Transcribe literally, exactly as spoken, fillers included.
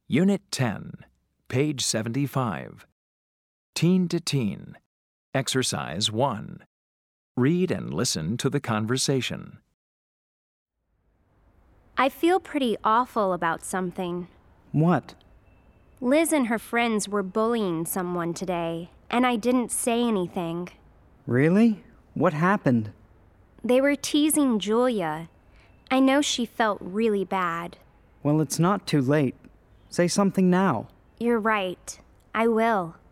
Unit ten, page seventy-five. Teen to Teen. Exercise one. Read and listen to the conversation. I feel pretty awful about something. What? Liz and her friends were bullying someone today, and I didn't say anything. Really? What happened? They were teasing Julia. I know she felt really bad. Well, it's not too late. Say something now. You're right. I will.